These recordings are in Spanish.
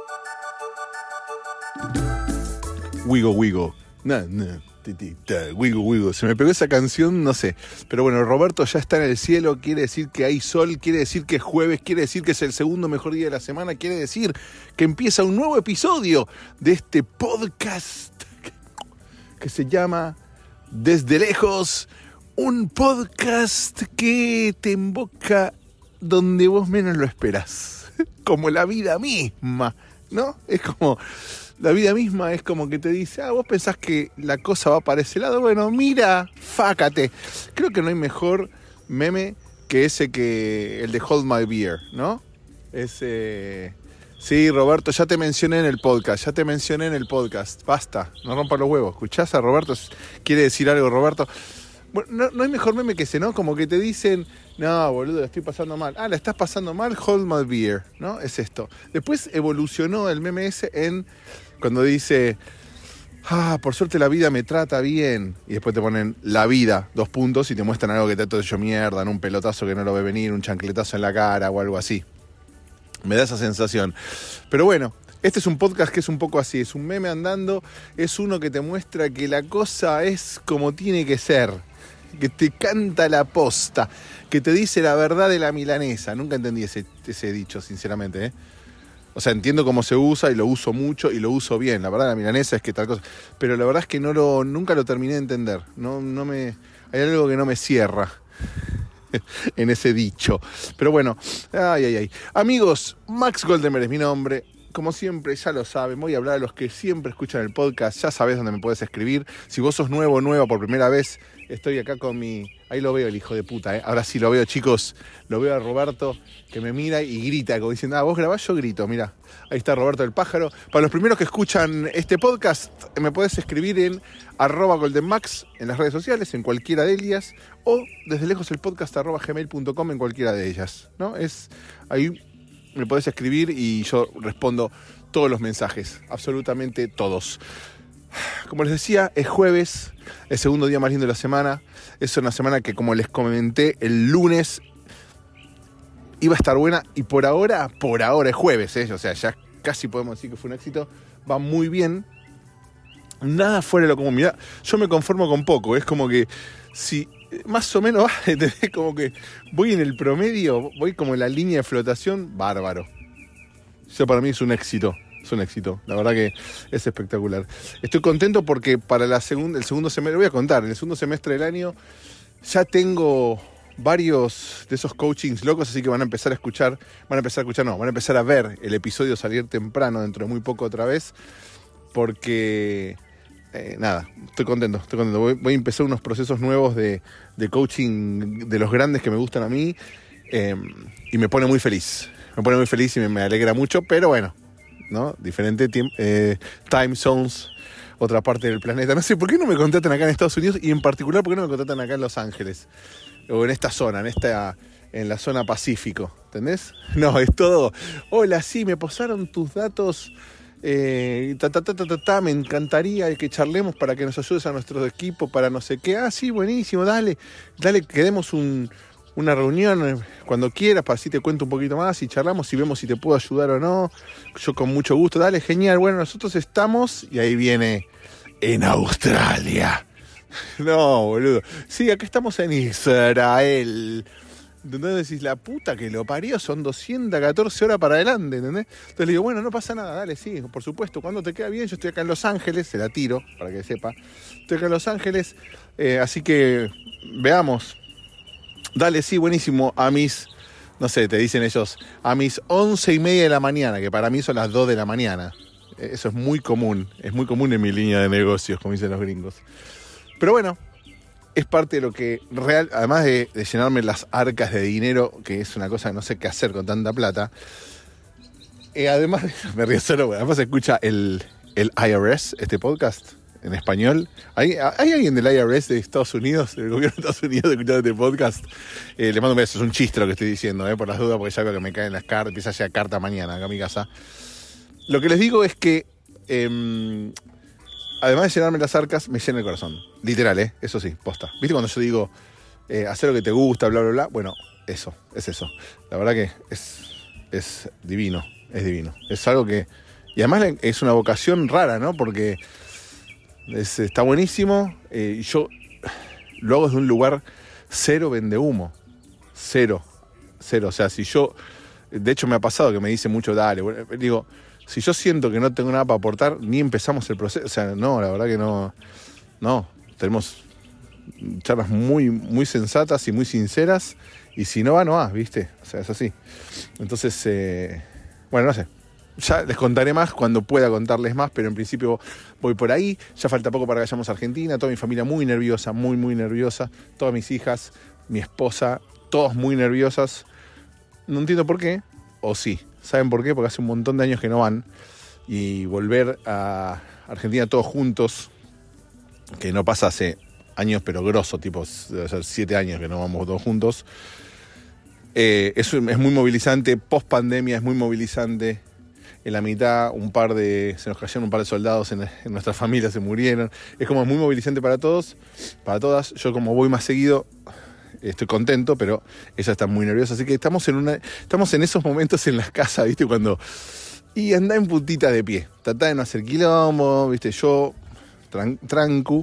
Wigo, wigo. Wigo, wigo. Se me pegó esa canción, no sé. Pero bueno, Roberto ya está en el cielo. Quiere decir que hay sol. Quiere decir que es jueves. Quiere decir que es el segundo mejor día de la semana. Quiere decir que empieza un nuevo episodio de este podcast que se llama Desde Lejos. Un podcast que te invoca donde vos menos lo esperás. Como la vida misma, ¿no? Es como... La vida misma es como que te dice, vos pensás que la cosa va para ese lado. Bueno, mira, fácate. Creo que no hay mejor meme que ese que el de Hold My Beer, ¿no? Ese... Sí, Roberto, ya te mencioné en el podcast, Basta, no rompas los huevos. ¿Escuchás a Roberto? ¿Quiere decir algo, Roberto? Bueno, no hay mejor meme que ese, ¿no? Como que te dicen, no, boludo, la estoy pasando mal. La estás pasando mal, hold my beer, ¿no? Es esto. Después evolucionó el meme ese en cuando dice, por suerte la vida me trata bien. Y después te ponen la vida, 2 puntos, y te muestran algo que te ha hecho mierda, un pelotazo que no lo ve venir, un chancletazo en la cara o algo así. Me da esa sensación. Pero bueno, este es un podcast que es un poco así, es un meme andando, es uno que te muestra que la cosa es como tiene que ser, que te canta la posta, que te dice la verdad de la milanesa. Nunca entendí ese dicho, sinceramente, ¿eh? O sea, entiendo cómo se usa y lo uso mucho y lo uso bien. La verdad de la milanesa es que tal cosa. Pero la verdad es que nunca lo terminé de entender. Hay algo que no me cierra en ese dicho. Pero bueno, amigos, Max Goldenberg es mi nombre. Como siempre, ya lo saben, voy a hablar a los que siempre escuchan el podcast. Ya sabés dónde me puedes escribir. Si vos sos nueva por primera vez, estoy acá con mi... Ahí lo veo el hijo de puta, ¿eh? Ahora sí lo veo, chicos. Lo veo a Roberto, que me mira y grita, como diciendo, vos grabás, yo grito, mirá. Ahí está Roberto el pájaro. Para los primeros que escuchan este podcast, me podés escribir en @goldenmax en las redes sociales, en cualquiera de ellas, o desde lejos el podcast @gmail.com en cualquiera de ellas, ¿no? Ahí me podés escribir y yo respondo todos los mensajes, absolutamente todos. Como les decía, es jueves, el segundo día más lindo de la semana. Es una semana que, como les comenté, el lunes iba a estar buena y por ahora es jueves, ¿eh? O sea, ya casi podemos decir que fue un éxito. Va muy bien. Nada fuera de lo común. Mirá, yo me conformo con poco. Es como que si más o menos, como que voy en el promedio, voy como en la línea de flotación, bárbaro. Eso para mí es un éxito. Es un éxito, la verdad que es espectacular. Estoy contento porque para el segundo semestre, voy a contar, en el segundo semestre del año ya tengo varios de esos coachings locos, así que van a empezar a ver el episodio salir temprano dentro de muy poco otra vez, porque estoy contento. Voy a empezar unos procesos nuevos de coaching de los grandes que me gustan a mí, y me pone muy feliz y me alegra mucho, pero bueno, ¿no? Diferente time zones, otra parte del planeta. No sé, ¿por qué no me contratan acá en Estados Unidos? Y en particular, ¿por qué no me contratan acá en Los Ángeles? O en esta zona, en la zona Pacífico, ¿entendés? No, es todo, hola, sí, me pasaron tus datos, me encantaría que charlemos para que nos ayudes a nuestro equipo, para no sé qué. Sí, buenísimo, dale, quedemos una reunión cuando quieras, para así te cuento un poquito más y charlamos y vemos si te puedo ayudar o no. Yo con mucho gusto, dale, genial. Bueno, nosotros estamos, y ahí viene, en Australia. No, boludo. Sí, acá estamos en Israel. Entonces decís, la puta que lo parió, son 214 horas para adelante, ¿entendés? Entonces le digo, bueno, no pasa nada, dale, sí, por supuesto, cuando te queda bien, yo estoy acá en Los Ángeles, se la tiro, para que sepa. Estoy acá en Los Ángeles, así que veamos. Dale, sí, buenísimo, a mis, no sé, te dicen ellos, a mis 11:30 de la mañana, que para mí son las 2 de la mañana. Eso es muy común en mi línea de negocios, como dicen los gringos. Pero bueno, es parte de lo que además de llenarme las arcas de dinero, que es una cosa que no sé qué hacer con tanta plata, además, me río solo, además se escucha el IRS, este podcast, en español. ¿Hay alguien del IRS de Estados Unidos, del gobierno de Estados Unidos, escuchando este podcast? Le mando un beso, es un chiste lo que estoy diciendo, por las dudas, porque ya veo que me caen las cartas, empieza a llegar carta mañana acá a mi casa. Lo que les digo es que, además de llenarme las arcas, me llena el corazón. Literal, eso sí, posta. ¿Viste cuando yo digo, hacer lo que te gusta, bla, bla, bla? Bueno, es eso. La verdad que es divino, es divino. Es algo que Y además es una vocación rara, ¿no? Porque está buenísimo. Y yo lo hago desde un lugar cero vende humo. Cero. O sea, si yo... De hecho, me ha pasado que me dice mucho, dale. Digo, si yo siento que no tengo nada para aportar, ni empezamos el proceso. O sea, no, la verdad que no. No, tenemos charlas muy, muy sensatas y muy sinceras. Y si no va, no va, ¿viste? O sea, es así. Entonces, bueno, no sé. Ya les contaré más cuando pueda contarles más, pero en principio voy por ahí. Ya falta poco para que vayamos a Argentina. Toda mi familia muy nerviosa, muy, muy nerviosa. Todas mis hijas, mi esposa, todas muy nerviosas. No entiendo por qué, o sí. ¿Saben por qué? Porque hace un montón de años que no van. Y volver a Argentina todos juntos, que no pasa hace años, pero grosso, tipo, debe ser 7 años que no vamos todos juntos. Eso es muy movilizante. Post pandemia es muy movilizante. En la mitad se nos cayeron un par de soldados en nuestra familia, se murieron. Es como muy movilizante para todos, para todas. Yo como voy más seguido, estoy contento, pero ella está muy nerviosa. Así que estamos en esos momentos en la casa, ¿viste? Y andá en puntita de pie. Tratá de no hacer quilombo, ¿viste? Yo trancu,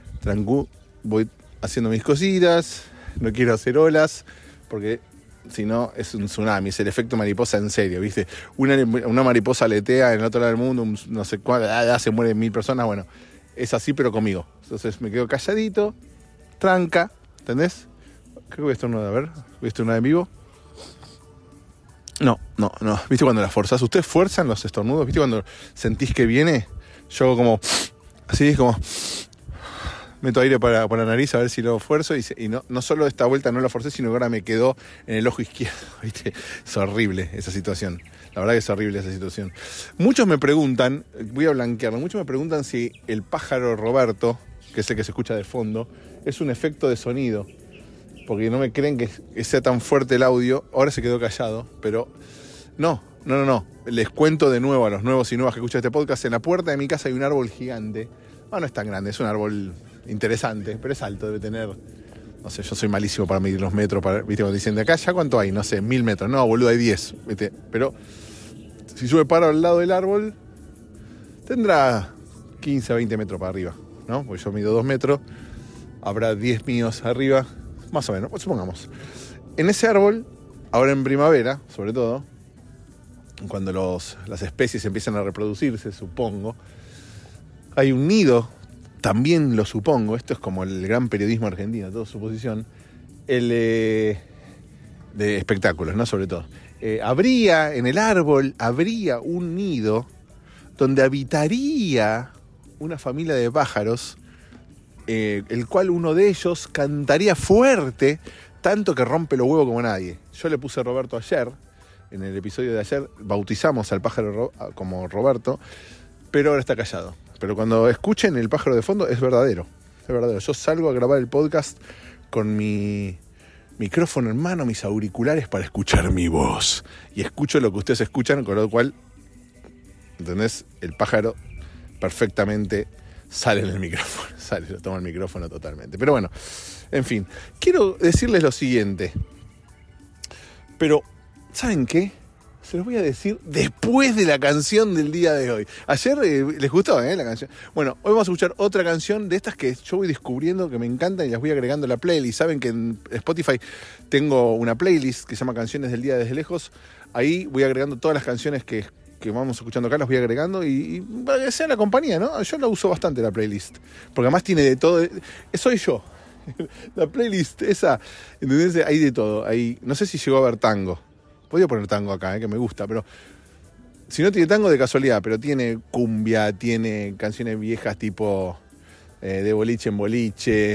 voy haciendo mis cositas, no quiero hacer olas, porque si no es un tsunami, es el efecto mariposa en serio, ¿viste? Una mariposa aletea en el otro lado del mundo, no sé cuál, se mueren 1000 personas, bueno, es así pero conmigo. Entonces me quedo calladito, tranca, ¿entendés? Creo que voy a estornudar, a ver, voy a estornudar en vivo. No, ¿viste cuando las forzás? ¿Ustedes fuerzan los estornudos? ¿Viste cuando sentís que viene? Yo hago como, así es como... Meto aire por la nariz a ver si lo fuerzo y no solo esta vuelta no lo forcé, sino que ahora me quedó en el ojo izquierdo, ¿viste? Es horrible esa situación. La verdad que es horrible esa situación. Muchos me preguntan, voy a blanquearlo, muchos me preguntan si el pájaro Roberto, que es el que se escucha de fondo, es un efecto de sonido. Porque no me creen que sea tan fuerte el audio. Ahora se quedó callado, pero no. Les cuento de nuevo a los nuevos y nuevas que escuchan este podcast. En la puerta de mi casa hay un árbol gigante. No es tan grande, es un árbol interesante, pero es alto, debe tener, no sé, yo soy malísimo para medir los metros, ¿viste? Cuando dicen de acá, ¿ya cuánto hay? No sé, 1000 metros. No, boludo, hay 10, ¿viste? Pero si yo me paro al lado del árbol, tendrá 15 a 20 metros para arriba, ¿no? Porque yo mido 2 metros, habrá 10 míos arriba, más o menos, pues supongamos. En ese árbol, ahora en primavera, sobre todo, cuando las especies empiezan a reproducirse, supongo, hay un nido, también lo supongo, esto es como el gran periodismo argentino, todo suposición, de espectáculos, ¿no? Sobre todo. En el árbol habría un nido donde habitaría una familia de pájaros, el cual uno de ellos cantaría fuerte, tanto que rompe los huevos como nadie. Yo le puse Roberto ayer, en el episodio de ayer, bautizamos al pájaro como Roberto, pero ahora está callado. Pero cuando escuchen el pájaro de fondo, es verdadero. Yo salgo a grabar el podcast con mi micrófono en mano, mis auriculares para escuchar mi voz. Y escucho lo que ustedes escuchan, con lo cual, ¿entendés? El pájaro perfectamente sale en el micrófono. Lo toma el micrófono totalmente. Pero bueno, en fin. Quiero decirles lo siguiente. Pero, ¿saben qué? Se los voy a decir después de la canción del día de hoy. Ayer les gustó, la canción. Bueno, hoy vamos a escuchar otra canción de estas que yo voy descubriendo que me encantan y las voy agregando a la playlist. Saben que en Spotify tengo una playlist que se llama Canciones del Día Desde Lejos. Ahí voy agregando todas las canciones que vamos escuchando acá, las voy agregando y para que sea la compañía, ¿no? Yo la uso bastante la playlist. Porque además tiene de todo. Soy yo. La playlist esa, ¿entendés? Hay de todo. Ahí, no sé si llegó a haber tango. Podría poner tango acá, que me gusta, pero si no tiene tango de casualidad, pero tiene cumbia, tiene canciones viejas tipo de boliche en boliche,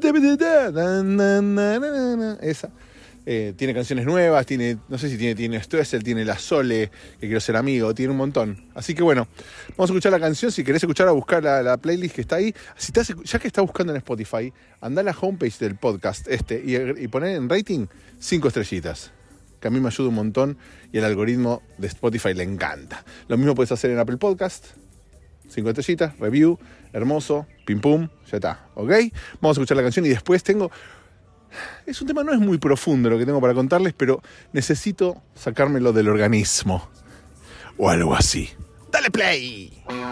esa. Tiene canciones nuevas, no sé si tiene Stoessel, tiene La Sole, que quiero ser amigo, tiene un montón. Así que bueno, vamos a escuchar la canción. Si querés escuchar, a buscar la playlist que está ahí. Ya que estás buscando en Spotify, andá a la homepage del podcast y poner en rating 5 estrellitas. Que a mí me ayuda un montón y el algoritmo de Spotify le encanta. Lo mismo puedes hacer en Apple Podcast. 5 estrellitas, review, hermoso, pim pum, ya está, ¿ok? Vamos a escuchar la canción y después es un tema, no es muy profundo lo que tengo para contarles, pero necesito sacármelo del organismo o algo así. Dale play.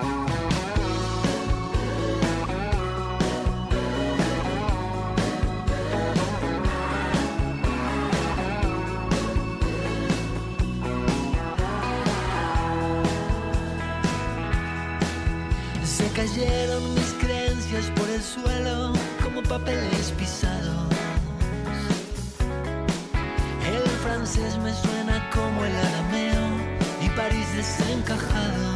Se cayeron mis creencias por el suelo como papeles pisados. El francés me suena como el arameo y París desencajado.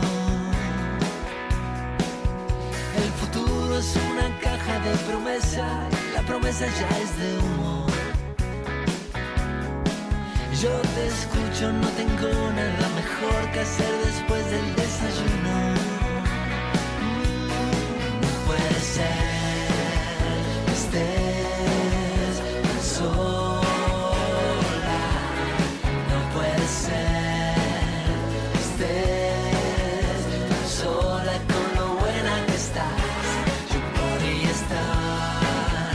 El futuro es una caja de promesa, la promesa ya es de humo. Yo te escucho, no tengo nada mejor que hacer después del desayuno. Puede ser que estés sola, no puede ser que estés sola con lo buena que estás. Yo podría estar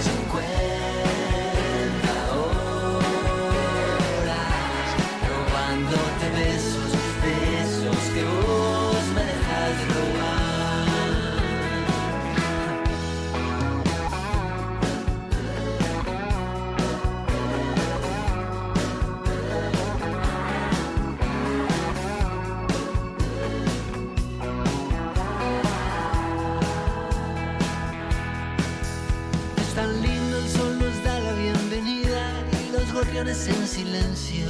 50 horas robándote besos, besos que vos me dejas robar. Tan lindo el sol nos da la bienvenida y los gorriones en silencio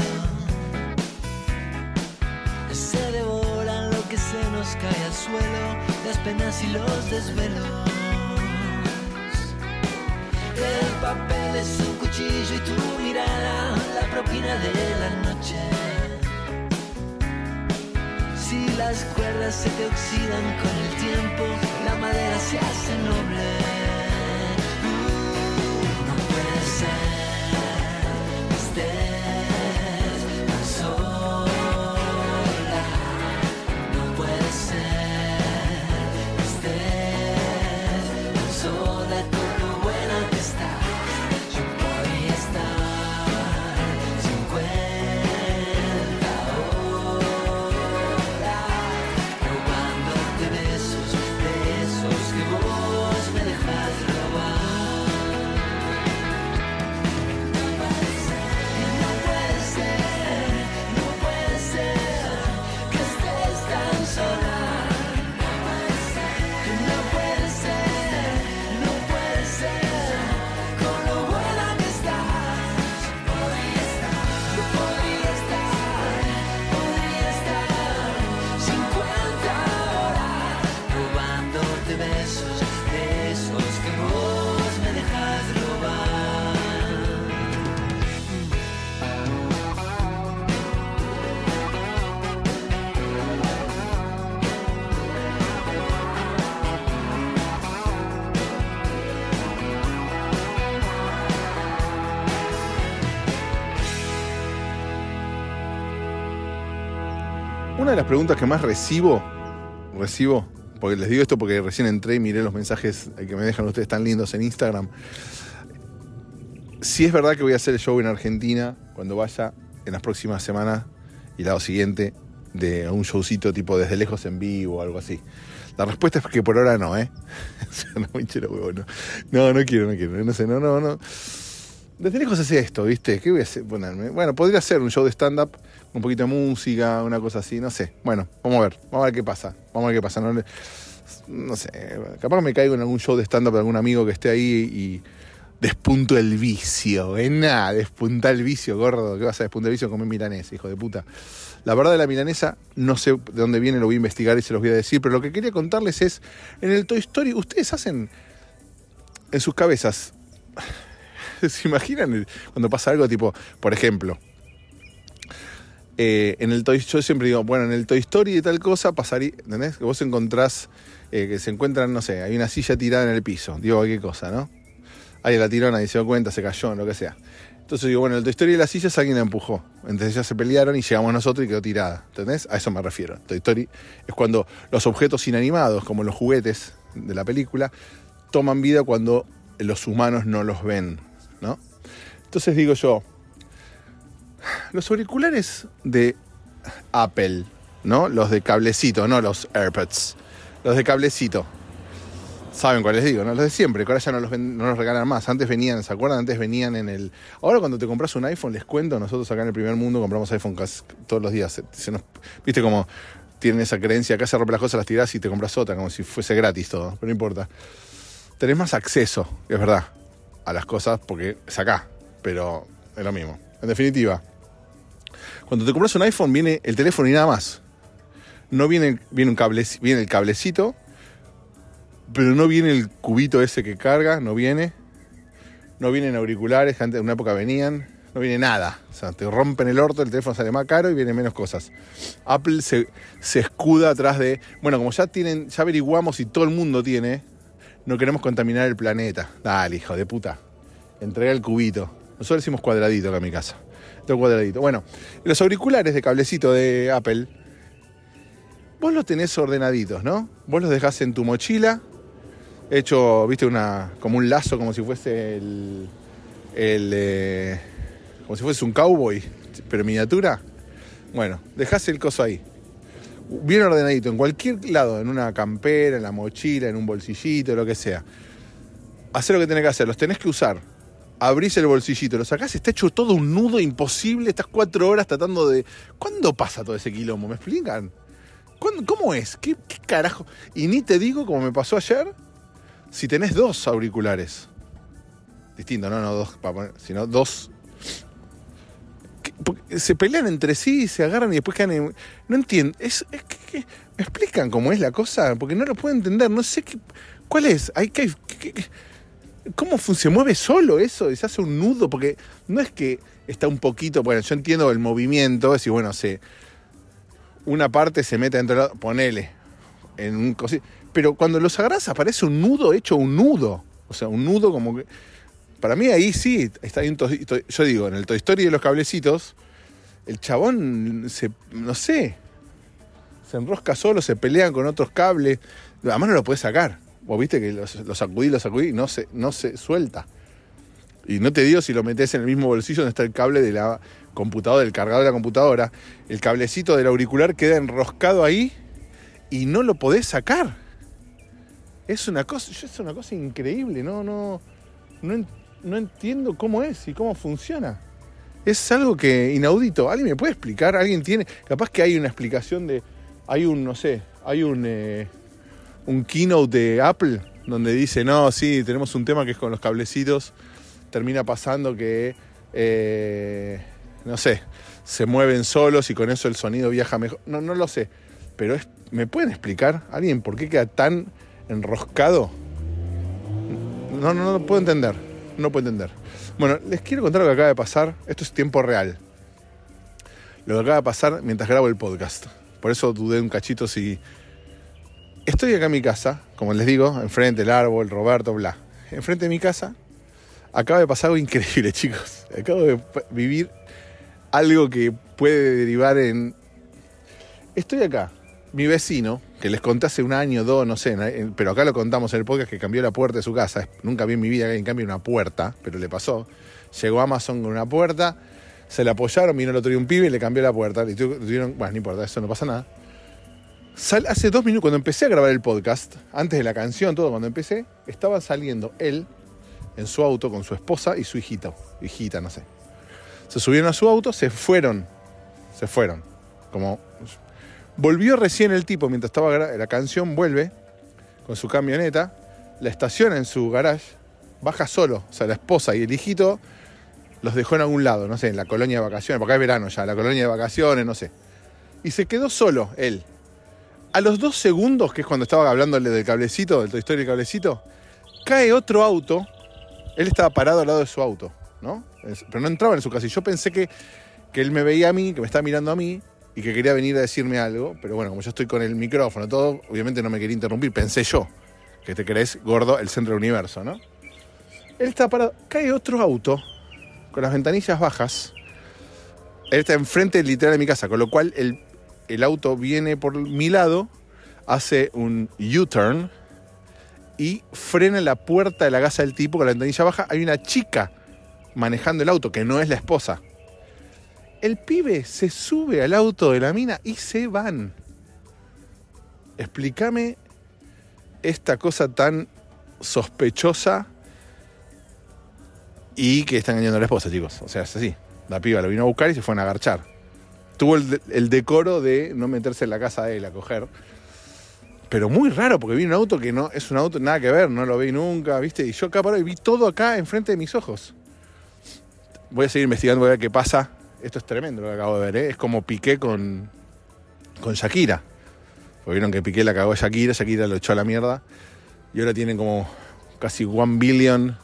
se devoran lo que se nos cae al suelo, las penas y los desvelos. El papel es un cuchillo y tu mirada la propina de la noche. Si las cuerdas se te oxidan con el tiempo, la madera se hace noble. Una de las preguntas que más recibo, porque les digo esto porque recién entré y miré los mensajes que me dejan ustedes tan lindos en Instagram. Si es verdad que voy a hacer el show en Argentina cuando vaya en las próximas semanas y el lado siguiente de un showcito tipo desde lejos en vivo o algo así. La respuesta es que por ahora no, ¿eh? No me hinche los huevos, no. No quiero. No sé, no. Desde lejos hace esto, ¿viste? ¿Qué voy a hacer? Ponerme. Bueno, podría ser un show de stand-up, un poquito de música, una cosa así, no sé. Bueno, vamos a ver qué pasa. No sé, capaz me caigo en algún show de stand-up de algún amigo que esté ahí y despunto el vicio. Despunta el vicio, gordo. ¿Qué vas a despuntar el vicio? Comer milanesa, hijo de puta. La verdad de la milanesa, no sé de dónde viene, lo voy a investigar y se los voy a decir, pero lo que quería contarles es, en el Toy Story, ustedes hacen en sus cabezas, ¿se imaginan cuando pasa algo tipo, por ejemplo, en el Toy Story, yo siempre digo, bueno, en el Toy Story de tal cosa pasaría, ¿entendés? Que vos encontrás, que se encuentran, no sé, hay una silla tirada en el piso, digo cualquier cosa, ¿no? Alguien la tiró, nadie se dio cuenta, se cayó, lo que sea. Entonces digo, bueno, el Toy Story de las sillas alguien la empujó. Entonces ya se pelearon y llegamos nosotros y quedó tirada. ¿Entendés? A eso me refiero. Toy Story es cuando los objetos inanimados, como los juguetes de la película, toman vida cuando los humanos no los ven, ¿no? Entonces digo yo, los auriculares de Apple, ¿no? Los de cablecito, no los AirPods. Los de cablecito. Saben cuáles digo, ¿no? Los de siempre, que ahora ya no los regalan más. Antes venían, ¿se acuerdan? Antes venían en el... Ahora cuando te compras un iPhone, les cuento, nosotros acá en el primer mundo compramos iPhone casi todos los días. ¿Viste cómo tienen esa creencia? Acá se rompen las cosas, las tirás y te compras otra, como si fuese gratis todo, pero no importa. Tenés más acceso, es verdad, a las cosas porque es acá, pero es lo mismo. En definitiva, cuando te compras un iPhone viene el teléfono y nada más. No viene un cable, viene el cablecito, pero no viene el cubito ese que carga, no vienen auriculares, que antes en una época venían, no viene nada. O sea, te rompen el orto, el teléfono sale más caro y viene menos cosas. Apple se escuda atrás de, bueno, como ya averiguamos y todo el mundo tiene, no queremos contaminar el planeta. Dale, hijo de puta, entrega el cubito. Nosotros decimos cuadradito acá en mi casa. Tengo cuadradito. Bueno, los auriculares de cablecito de Apple, vos los tenés ordenaditos, ¿no? Vos los dejás en tu mochila, hecho, viste, como un lazo, como si fuese como si fuese un cowboy, pero en miniatura. Bueno, dejás el coso ahí, bien ordenadito, en cualquier lado, en una campera, en la mochila, en un bolsillito, lo que sea. Hacé lo que tenés que hacer, los tenés que usar. Abrís el bolsillito, lo sacás, está hecho todo un nudo imposible, estás 4 horas tratando de... ¿Cuándo pasa todo ese quilombo? ¿Me explican? ¿Cómo es? ¿Qué carajo? Y ni te digo, como me pasó ayer, si tenés 2 auriculares. Distinto, no 2, sino 2. Se pelean entre sí, se agarran y después quedan... No entiendo. ¿Me explican cómo es la cosa? Porque no lo puedo entender. No sé cuál es. ¿Cómo se mueve solo eso? Y se hace un nudo, porque no es que está un poquito... Bueno, yo entiendo el movimiento, es decir, bueno, una parte se mete dentro de la... Ponele en un cosito. Pero cuando los agarras aparece un nudo hecho un nudo. O sea, un nudo como que... Para mí ahí sí está ahí yo digo, en el Toy Story de los cablecitos, el chabón se enrosca solo, se pelean con otros cables. Además no lo puedes sacar. Vos viste que lo sacudí y no se suelta. Y no te digo si lo metés en el mismo bolsillo donde está el cable de la computadora, del cargador de la computadora. El cablecito del auricular queda enroscado ahí y no lo podés sacar. Es una cosa increíble. No entiendo cómo es y cómo funciona. Es algo que inaudito. ¿Alguien me puede explicar? ¿Alguien tiene? Capaz que hay una explicación hay un keynote de Apple donde dice, no, sí, tenemos un tema que es con los cablecitos, termina pasando que, se mueven solos y con eso el sonido viaja mejor. No lo sé, pero ¿me pueden explicar alguien por qué queda tan enroscado? No puedo entender, no puedo entender. Bueno, les quiero contar lo que acaba de pasar. Esto es tiempo real. Lo que acaba de pasar mientras grabo el podcast. Por eso dudé un cachito si... Estoy acá en mi casa, como les digo, enfrente del árbol, Roberto, bla. Enfrente de mi casa acaba de pasar algo increíble, chicos. Acabo de vivir algo que puede derivar en... Estoy acá, mi vecino, que les conté hace 1 año, 2, no sé, pero acá lo contamos en el podcast, que cambió la puerta de su casa. Nunca vi en mi vida que alguien cambie una puerta, pero le pasó. Llegó Amazon con una puerta, se la apoyaron, vino el otro día un pibe y le cambió la puerta. Bueno, no importa, eso no pasa nada. Hace 2 minutos, cuando empecé a grabar el podcast, antes de la canción, todo, cuando empecé, estaba saliendo él en su auto con su esposa y su hijita, no sé. Se subieron a su auto, se fueron. Como volvió recién el tipo mientras estaba la canción, vuelve con su camioneta, la estaciona en su garage, baja solo, o sea, la esposa y el hijito los dejó en algún lado, no sé, en la colonia de vacaciones, porque acá es verano ya, la colonia de vacaciones, no sé. Y se quedó solo él. A los 2 segundos, que es cuando estaba hablándole del cablecito, del Toy Story del cablecito, cae otro auto. Él estaba parado al lado de su auto, ¿no? Pero no entraba en su casa. Y yo pensé que él me veía a mí, que me estaba mirando a mí, y que quería venir a decirme algo. Pero bueno, como yo estoy con el micrófono, todo, obviamente no me quería interrumpir. Pensé yo, que te crees gordo, el centro del universo, ¿no? Él estaba parado. Cae otro auto, con las ventanillas bajas. Él está enfrente literal de mi casa, con lo cual el auto viene por mi lado, hace un U-turn y frena la puerta de la casa del tipo con la ventanilla baja. Hay una chica manejando el auto, que no es la esposa. El pibe se sube al auto de la mina y se van. Explícame esta cosa tan sospechosa y que está engañando a la esposa, chicos. O sea, es así. La piba lo vino a buscar y se fueron a agarchar. Tuvo el decoro de no meterse en la casa de él a coger. Pero muy raro, porque vi un auto que no es un auto nada que ver, no lo vi nunca, ¿viste? Y yo acá por ahí vi todo acá enfrente de mis ojos. Voy a seguir investigando, voy a ver qué pasa. Esto es tremendo lo que acabo de ver, ¿eh? Es como Piqué con Shakira. Porque vieron que Piqué la cagó a Shakira, Shakira lo echó a la mierda. Y ahora tienen como casi $1 billion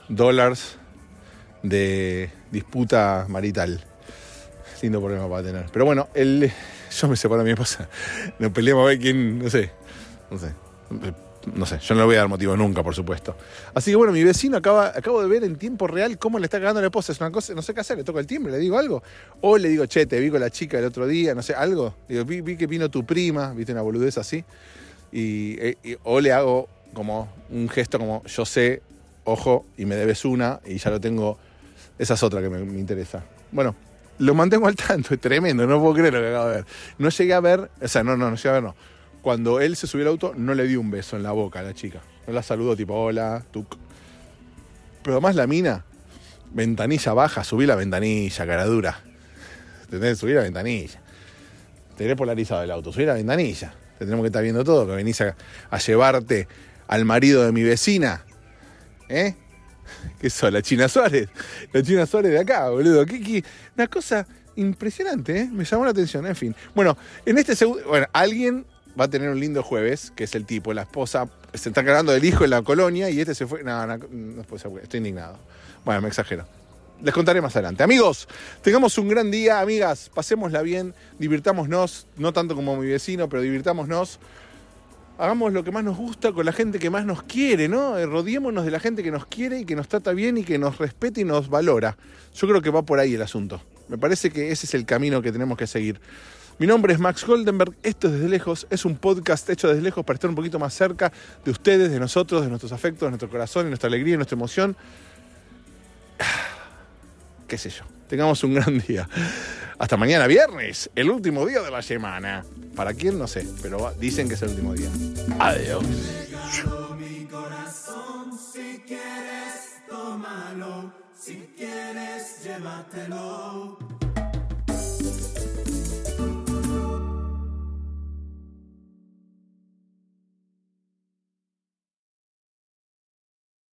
de disputa marital. Lindo problema para tener. Pero bueno, yo me separo de mi esposa. Nos peleamos a ver quién, no sé, yo no le voy a dar motivo nunca, por supuesto. Así que bueno, mi vecino acabo de ver en tiempo real cómo le está cagando a la esposa. Es una cosa, no sé qué hacer, le toco el timbre, le digo algo. O le digo, che, te vi con la chica el otro día, no sé, algo. Digo, vi que vino tu prima, viste, una boludez así. O le hago como un gesto como, yo sé, ojo, y me debes una, y ya lo tengo. Esa es otra que me interesa. Bueno, lo mantengo al tanto, es tremendo, no puedo creer lo que acabo de ver. No llegué a ver, o sea, no llegué a ver, no. Cuando él se subió al auto, no le dio un beso en la boca a la chica. No la saludó tipo, hola, tuc. Pero además la mina, ventanilla baja, subí la ventanilla, cara dura. ¿Entendés? Subí la ventanilla. Tenés polarizado el auto, subí la ventanilla. Te tenemos que estar viendo todo, que venís a llevarte al marido de mi vecina. ¿Eh? ¿Qué sos? La China Suárez. La China Suárez de acá, boludo. Una cosa impresionante, ¿eh? Me llamó la atención, en fin. Bueno, en este segundo... Bueno, alguien va a tener un lindo jueves, que es el tipo, la esposa se está cargando del hijo en la colonia y este se fue... No puede ser, estoy indignado. Bueno, me exagero. Les contaré más adelante. Amigos, tengamos un gran día, amigas, pasémosla bien, divirtámonos, no tanto como mi vecino, pero divirtámonos. Hagamos lo que más nos gusta con la gente que más nos quiere, ¿no? Rodeémonos de la gente que nos quiere y que nos trata bien y que nos respeta y nos valora. Yo creo que va por ahí el asunto. Me parece que ese es el camino que tenemos que seguir. Mi nombre es Max Goldenberg, esto es Desde Lejos, es un podcast hecho desde lejos para estar un poquito más cerca de ustedes, de nosotros, de nuestros afectos, de nuestro corazón, de nuestra alegría, de nuestra emoción. Qué sé yo. Tengamos un gran día. Hasta mañana viernes, el último día de la semana. ¿Para quién? No sé, pero dicen que es el último día. Adiós. Mi corazón, si quieres, tómalo. Si quieres, llévatelo.